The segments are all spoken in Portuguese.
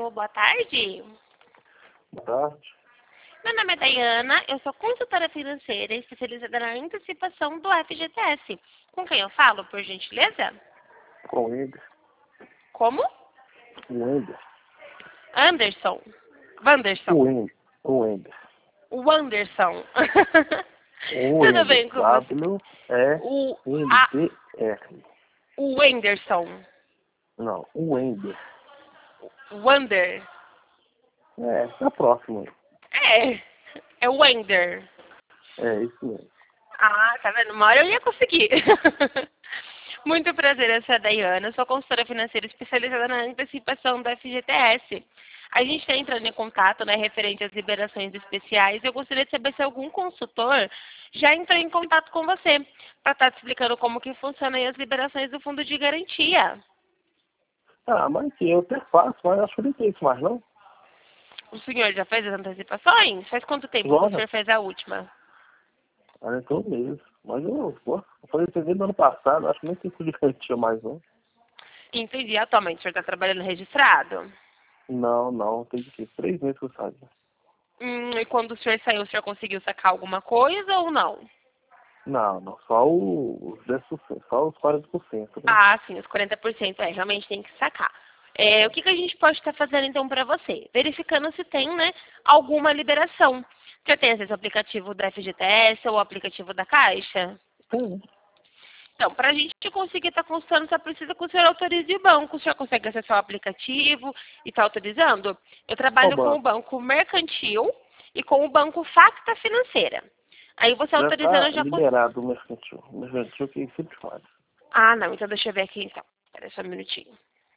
Alô, boa tarde. Boa tarde. Meu nome é Dayana, eu sou consultora financeira especializada na antecipação do FGTS. Com quem eu falo, por gentileza? Com o Ender. Como? O Ender. Anderson. Wanderson. O Ender. O Wanderson. O Tudo Ender. bem com você? O, a, W-E-N-D-R. o Wenderson. Não, o Ender. Wander. Tá próximo. É o Wender. É isso mesmo. Ah, tá vendo? Uma hora eu ia conseguir. Muito prazer, eu sou a Dayana, sou consultora financeira especializada na antecipação do FGTS. A gente está entrando em contato, né, referente às liberações especiais. Eu gostaria de saber se algum consultor já entrou em contato com você para estar te explicando como que funcionam aí as liberações do fundo de garantia. Mas eu até faço, mas acho que não tem isso mais, não? O senhor já fez as antecipações? Faz quanto tempo que o Agora? senhor fez a última? Então mesmo. Mas eu falei isso no ano passado, acho que nem tem de garantia mais, não. Entendi. Atualmente o senhor está trabalhando registrado? Não, tem que 3 meses que eu saio. E quando o senhor saiu, o senhor conseguiu sacar alguma coisa ou não? Não, só os 10%, só os 40%, né? Ah, sim, os 40% realmente tem que sacar. O que a gente pode estar fazendo então para você? Verificando se tem, né, alguma liberação. Você tem acesso ao aplicativo da FGTS ou o aplicativo da Caixa? Tem. Então, para a gente conseguir estar consultando, só precisa que o senhor autorize o banco. O senhor consegue acessar o aplicativo e está autorizando? Eu Qual trabalho com o banco? Banco Mercantil e com o Banco Facta Financeira. Aí você Já autorizando, está eu já consigo. liberado o mercantil. O mercantil que sempre faz. Ah, não, então deixa eu ver aqui então. Espera só um minutinho.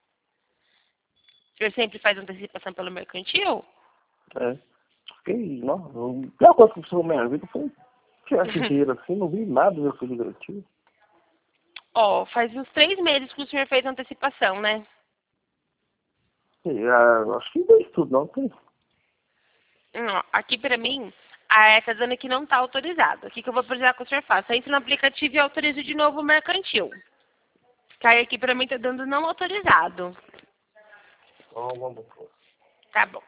O senhor sempre faz antecipação pelo mercantil? É. Fiquei, não, a pior coisa que aconteceu na minha vida foi tirar esse dinheiro assim, não vi nada do meu filho garantido. Ó, faz uns 3 meses que o senhor fez antecipação, né? Acho que não é isso tudo, não. Tem. Ó, aqui pra mim, tá dizendo que não tá autorizado. O que eu vou precisar que o senhor faça? Entre no aplicativo e autorize de novo o mercantil. Que aí aqui pra mim tá dando não autorizado. Vamos. Tá bom.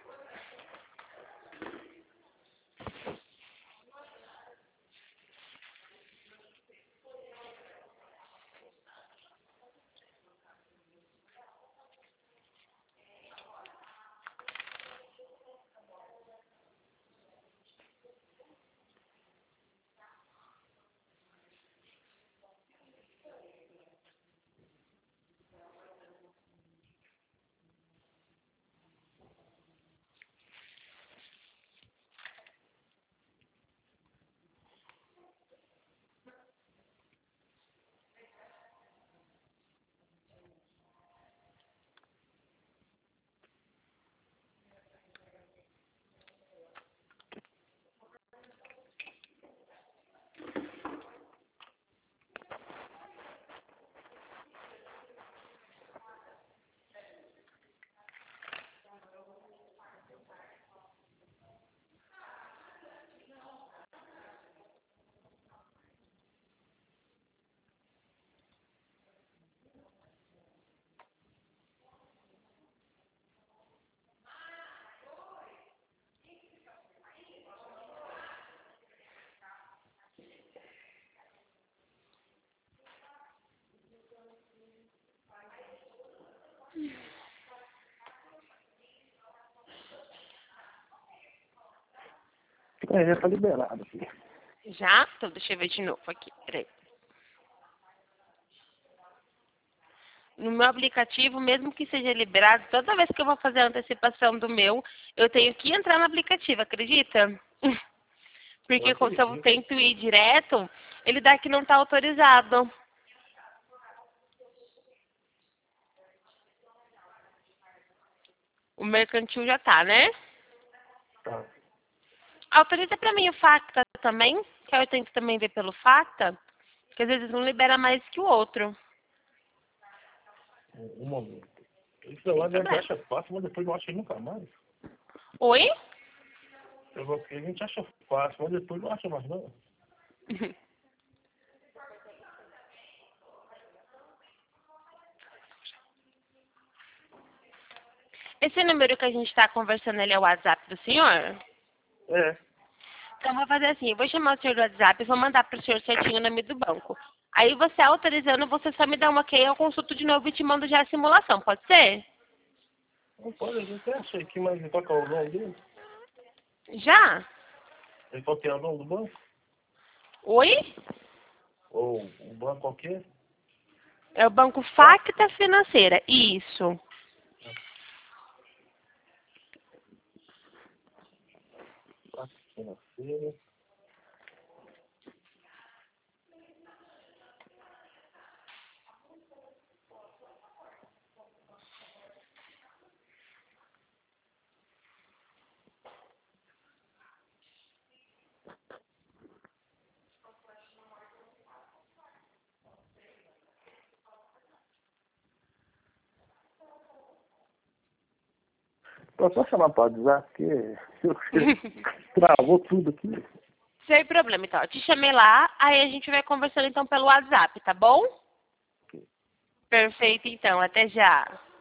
Já tá liberado, filho. Já? Então deixa eu ver de novo aqui. Peraí. No meu aplicativo, mesmo que seja liberado, toda vez que eu vou fazer a antecipação do meu, eu tenho que entrar no aplicativo, acredita? Porque se eu tento ir direto, ele dá que não está autorizado. O mercantil já tá, né? Tá. Autoriza para mim o Facta também, que aí eu tento também ver pelo Facta, que às vezes um libera mais que o outro. Um momento. Isso lá a gente acha fácil, mas depois não acha nunca mais. Oi? A gente acha fácil, mas depois não acha mais, não. Esse número que a gente está conversando, ele é o WhatsApp do senhor? É. Então, eu vou fazer assim, eu vou chamar o senhor do WhatsApp e vou mandar para o senhor certinho o nome do banco. Aí, você autorizando, você só me dá uma ok, eu consulto de novo e te mando já a simulação, pode ser? Não pode, a gente acha aqui, mas qual que é o nome dele? Já? Ele qual que é o nome do banco? Oi? Ou o banco qualquer? É o Banco Facta Financeira, isso. Financeira. Só chamar para avisar, porque travou tudo aqui. Sem problema, então. Eu te chamei lá, aí a gente vai conversando então pelo WhatsApp, tá bom? Perfeito, então. Até já.